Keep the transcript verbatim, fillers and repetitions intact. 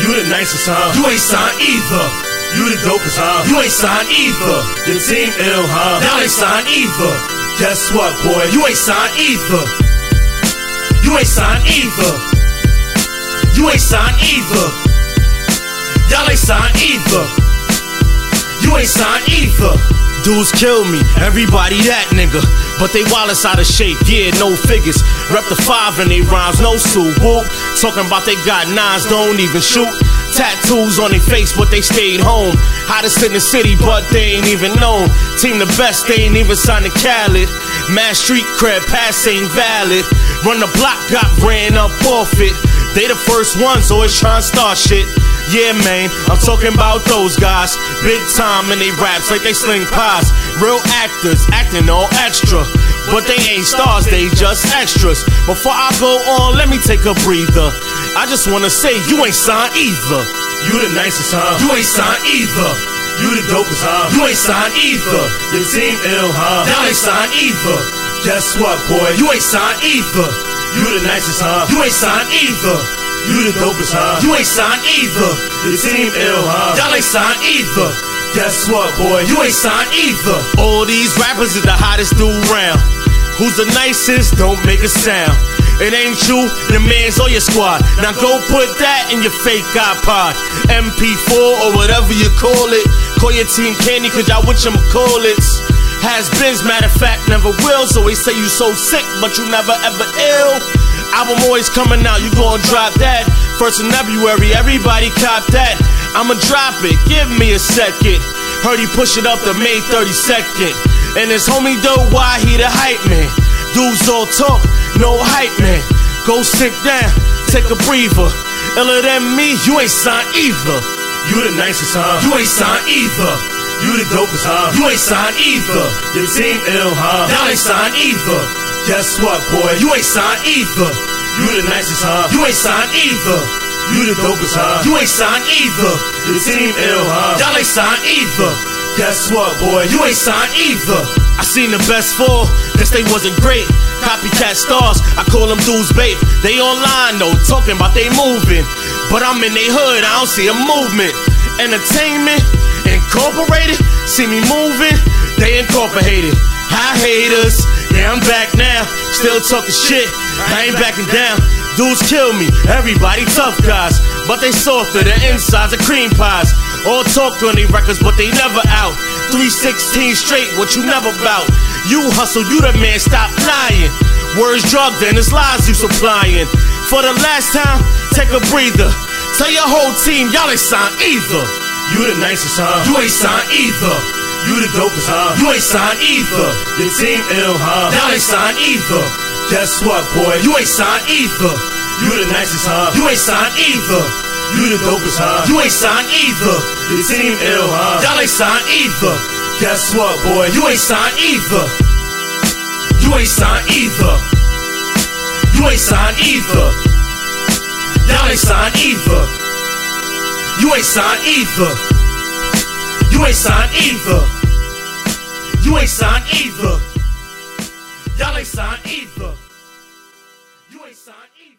You the nicest, huh? You ain't signed either. You the dopest, huh? You ain't signed either. Your team ill, huh? Y'all ain't signed either. Guess what, boy? You ain't signed either. You ain't signed either. You ain't signed either. Y'all ain't signed either. You ain't signed either. Dudes kill me, everybody that nigga. But they wallets out of shape, yeah, no figures. Rep the five in they rhymes, no suit, whoop. Talking about they got nines, don't even shoot. Tattoos on their face, but they stayed home. Hottest in the city, but they ain't even known. Team the best, they ain't even signed a Khaled. Mad street cred, pass ain't valid. Run the block, got ran up off it. They the first ones, always trying to start shit. Yeah, man, I'm talking about those guys. Big time in they raps like they sling pies. Real actors, acting all extra. But they ain't stars, they just extras. Before I go on, let me take a breather. I just wanna say, you ain't signed either. You the nicest, huh? You ain't signed either. You the dopest, huh? You ain't signed either. Your team ill, huh? Y'all ain't signed either. Guess what, boy? You ain't signed either. You the nicest, huh? You ain't signed either. You the dopest, huh? You ain't signed either. Your team ill, huh? Y'all ain't signed either. Guess what, boy? You ain't signed either. All these rappers is the hottest dude round. Who's the nicest? Don't make a sound. It ain't you, the man's or your squad. Now go put that in your fake iPod, M P four or whatever you call it. Call your team candy cause y'all with your McCallits. Has been, matter of fact, never will. So they say you so sick, but you never ever ill. Album always coming out, you gon' drop that. First of February, everybody cop that. I'ma drop it, give me a second. Heard he push it up to May thirty-second. And his homie though, why he the hype man? Dudes all talk, no hype man. Go sit down, take a breather. Iller than me, you ain't signed either. You the nicest, huh? You ain't signed either. You the dopest, huh? You ain't signed either. Your team ill, huh? Y'all ain't signed either. Guess what, boy? You ain't signed either. You the nicest, huh? You ain't signed either. You the dopest, huh? You ain't signed either. Your team ill, huh? Y'all ain't signed either. Guess what, boy? You ain't signed either. I seen the best four, guess they wasn't great. Copycat stars, I call them dudes bait. They online though, talking about they moving. But I'm in they hood, I don't see a movement. Entertainment, incorporated. See me moving, they incorporated. Hi haters, yeah I'm back now. Still talking shit, I ain't backing down. Dudes kill me, everybody tough guys. But they softer, their insides are cream pies. All talk on they records, but they never out. three sixteen straight, what you never bout. You hustle, you the man, stop lying. Words drugged and it's lies you supplying. For the last time, take a breather. Tell your whole team, y'all ain't signed either. You the nicest, huh? You ain't signed either. You the dopest, huh? You ain't signed either. Your team ill, huh? Y'all ain't signed either. Guess what, boy? You ain't signed either. You the nicest, huh? You ain't signed either. You the dopest, huh? You ain't signed either. Your team ill, huh? Y'all ain't signed either. Guess what, boy? You ain't signed either. You ain't signed either. You ain't signed either. Y'all ain't signed either. You ain't signed either. You ain't signed either. You ain't signed either. Y'all ain't signed either.